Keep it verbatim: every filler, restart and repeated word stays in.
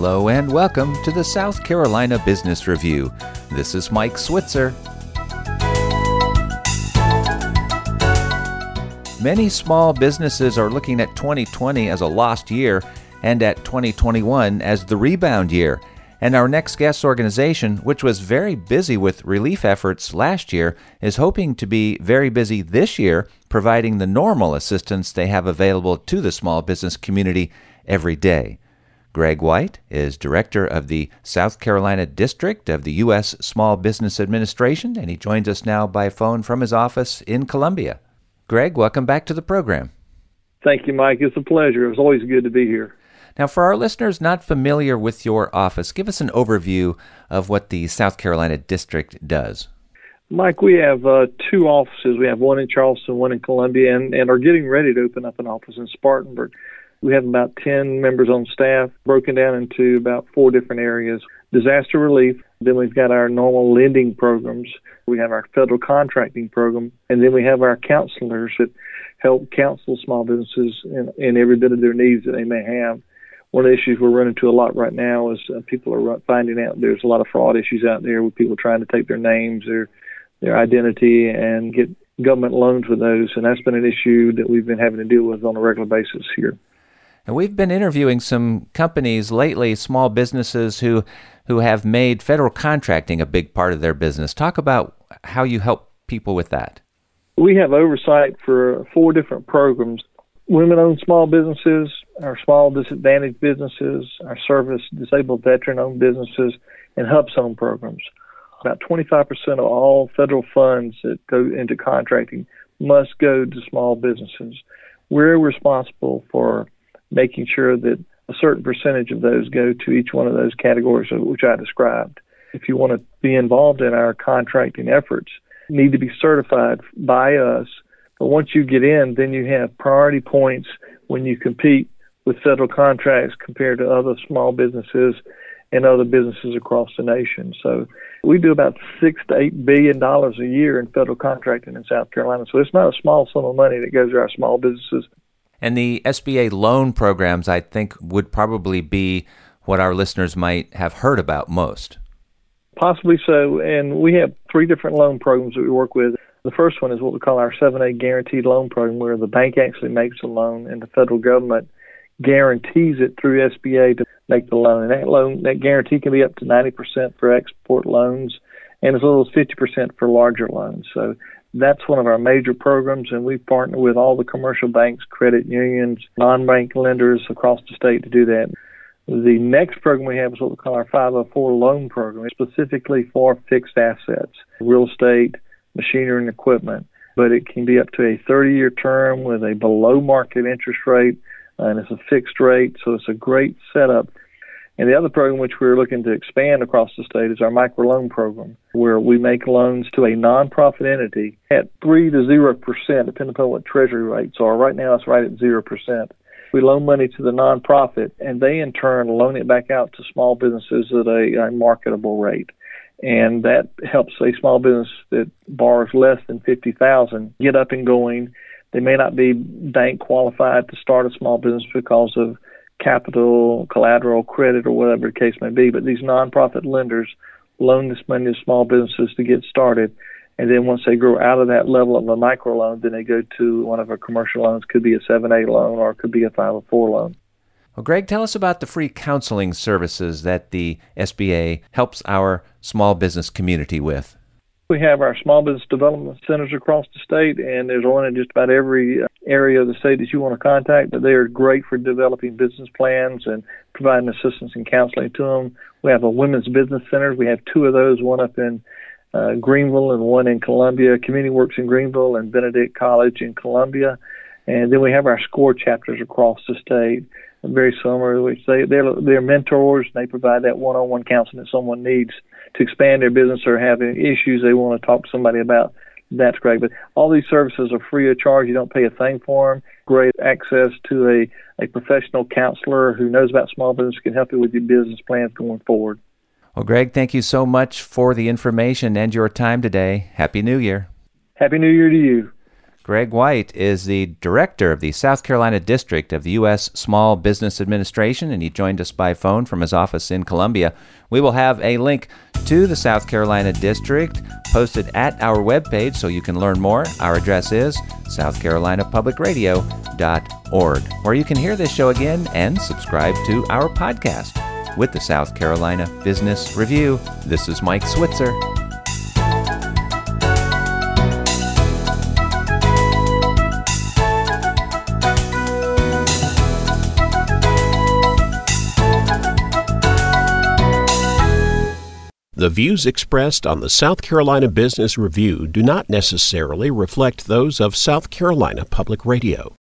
Hello and welcome to the South Carolina Business Review. This is Mike Switzer. Many small businesses are looking at twenty twenty as a lost year and at twenty twenty-one as the rebound year. And our next guest organization, which was very busy with relief efforts last year, is hoping to be very busy this year, providing the normal assistance they have available to the small business community every day. Greg White is director of the South Carolina District of the U S Small Business Administration, and he joins us now by phone from his office in Columbia. Greg, welcome back to the program. Thank you, Mike. It's a pleasure. It's always good to be here. Now, for our listeners not familiar with your office, give us an overview of what the South Carolina District does. Mike, we have uh, two offices. We have one in Charleston, one in Columbia, and, and are getting ready to open up an office in Spartanburg. We have about ten members on staff, broken down into about four different areas. Disaster relief, then we've got our normal lending programs, we have our federal contracting program, and then we have our counselors that help counsel small businesses in, in every bit of their needs that they may have. One of the issues we're running into a lot right now is uh, people are finding out there's a lot of fraud issues out there with people trying to take their names, their their identity, and get government loans with those, and that's been an issue that we've been having to deal with on a regular basis here. And we've been interviewing some companies lately, small businesses who who have made federal contracting a big part of their business. Talk about how you help people with that. We have oversight for four different programs: women-owned small businesses, our small disadvantaged businesses, our service disabled veteran-owned businesses, and HUBZone programs. About twenty-five percent of all federal funds that go into contracting must go to small businesses. We're responsible for making sure that a certain percentage of those go to each one of those categories which I described. If you want to be involved in our contracting efforts, you need to be certified by us. But once you get in, then you have priority points when you compete with federal contracts compared to other small businesses and other businesses across the nation. So we do about six to eight billion dollars a year in federal contracting in South Carolina. So it's not a small sum of money that goes to our small businesses. And the S B A loan programs, I think, would probably be what our listeners might have heard about most. Possibly so. And we have three different loan programs that we work with. The first one is what we call our seven A Guaranteed Loan Program, where the bank actually makes a loan and the federal government guarantees it through S B A to make the loan. And that loan, that guarantee can be up to ninety percent for export loans and as little as fifty percent for larger loans. So that's one of our major programs, and we partner with all the commercial banks, credit unions, non-bank lenders across the state to do that. The next program we have is what we call our five oh four loan program, specifically for fixed assets, real estate, machinery, and equipment. But it can be up to a thirty-year term with a below-market interest rate, and it's a fixed rate, so it's a great setup. And the other program which we're looking to expand across the state is our microloan program, where we make loans to a nonprofit entity at three to zero percent, depending upon what treasury rates are. Right now, it's right at zero percent. We loan money to the nonprofit, and they in turn loan it back out to small businesses at a, a marketable rate. And that helps a small business that borrows less than fifty thousand dollars get up and going. They may not be bank qualified to start a small business because of capital, collateral, credit, or whatever the case may be, but these nonprofit lenders loan this money to small businesses to get started, and then once they grow out of that level of a microloan, then they go to one of our commercial loans. Could be a seven A loan or it could be a five oh four loan. Well, Greg, tell us about the free counseling services that the S B A helps our small business community with. We have our small business development centers across the state, and there's one in just about every area of the state that you want to contact. But they are great for developing business plans and providing assistance and counseling to them. We have a women's business center. We have two of those, one up in uh, Greenville and one in Columbia. Community Works in Greenville and Benedict College in Columbia. And then we have our SCORE chapters across the state, very similar, which they, they're, they're mentors, and they provide that one-on-one counseling that someone needs to expand their business or have any issues they want to talk to somebody about. That's great. But all these services are free of charge. You don't pay a thing for them. Great access to a, a professional counselor who knows about small business, can help you with your business plans going forward. Well, Greg, thank you so much for the information and your time today. Happy New Year. Happy New Year to you. Greg White is the director of the South Carolina District of the U S Small Business Administration, and he joined us by phone from his office in Columbia. We will have a link to the South Carolina District posted at our webpage so you can learn more. Our address is south carolina public radio dot org, where you can hear this show again and subscribe to our podcast. With the South Carolina Business Review, this is Mike Switzer. The views expressed on the South Carolina Business Review do not necessarily reflect those of South Carolina Public Radio.